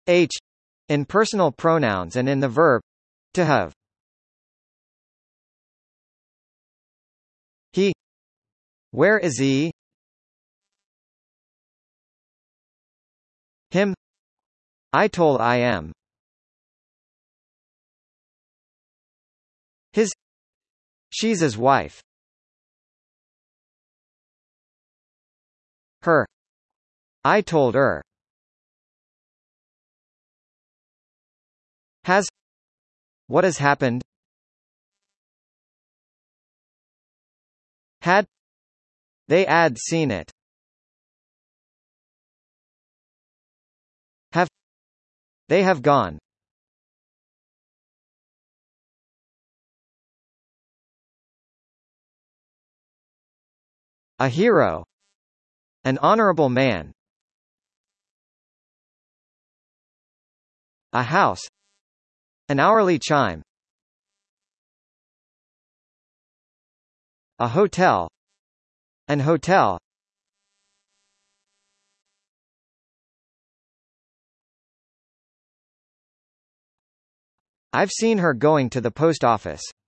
h in personal pronouns and in the verb to have. He. Where is he? Him. I told I am. His. She's his wife. Her. I told her. Has. What has happened? Had. They had seen it. Have. They have gone. A hero. An honorable man. A house. An hourly chime. A hotel. An hotel. I've seen her going to the post office.